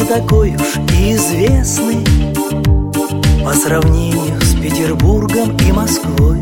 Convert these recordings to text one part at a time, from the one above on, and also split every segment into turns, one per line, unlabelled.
такой уж и известный по сравнению с Петербургом и Москвой,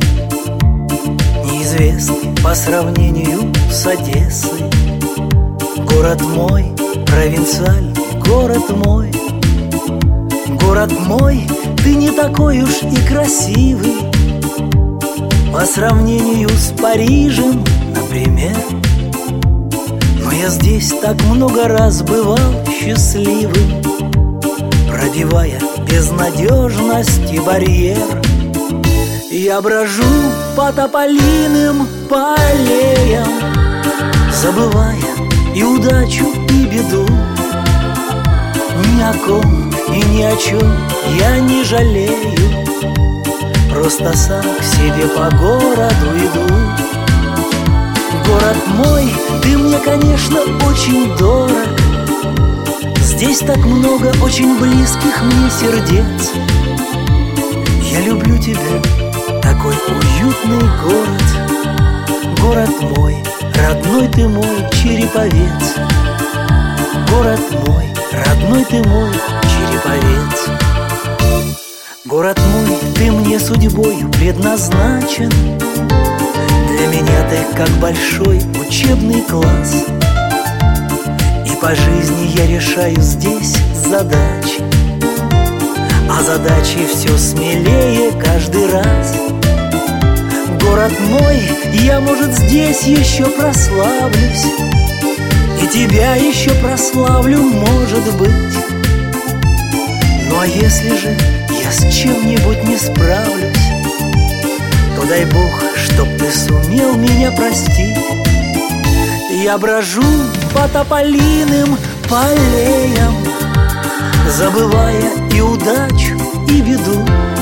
неизвестный по сравнению с Одессой. Город мой, провинциаль, город мой. Город мой, ты не такой уж и красивый по сравнению с Парижем, например. Но я здесь так много раз бывал счастливым, пробивая безнадежности барьер. Я брожу по тополиным аллеям, забывая и удачу, и беду. Ни о ком и ни о чем я не жалею, просто сам к себе по городу иду. Город мой, ты мне, конечно, очень дорог. Здесь так много очень близких мне сердец. Я люблю тебя, такой уютный город. Город мой, родной ты мой Череповец. Город мой, родной ты мой Череповец. Город мой, ты мне судьбою предназначен. Для меня ты как большой учебный класс, и по жизни я решаю здесь задачи, а задачи все смелее каждый раз. Город мой, я, может, здесь еще прославлюсь, и тебя еще прославлю, может быть. Ну а если же я с чем-нибудь не справлюсь, то дай Бог, чтоб ты сумел меня простить. Я брожу по тополиным аллеям, забывая и удачу, и беду.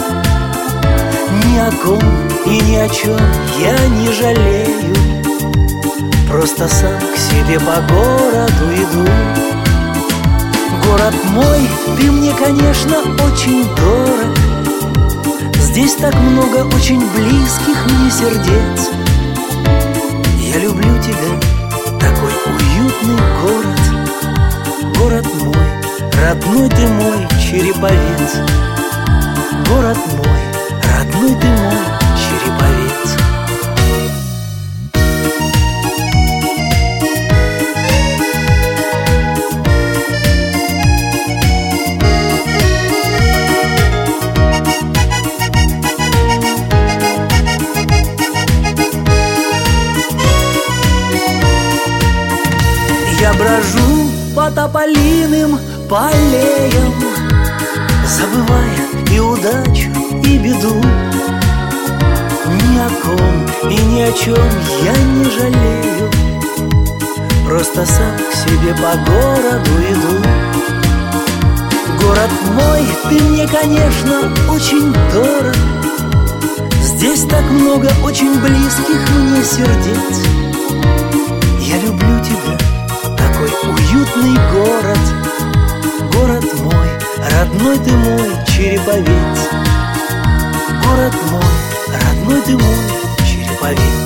Ни о ком и ни о чем я не жалею, просто сам к себе по городу иду. Город мой, ты мне, конечно, очень дорог. Здесь так много очень близких мне сердец. Я люблю тебя, такой уютный город. Город мой, родной ты мой Череповец. Город мой, родной ты мой Череповец. Я брожу по тополиным аллеям, забывая и удачу, и беду. Ни о ком и ни о чем я не жалею, просто сам к себе по городу иду. Город мой, ты мне, конечно, очень дорог. Здесь так много очень близких мне сердец. Я люблю тебя, такой уютный город. Город мой, родной ты мой Череповец. Город мой, родной ты мой Череповец.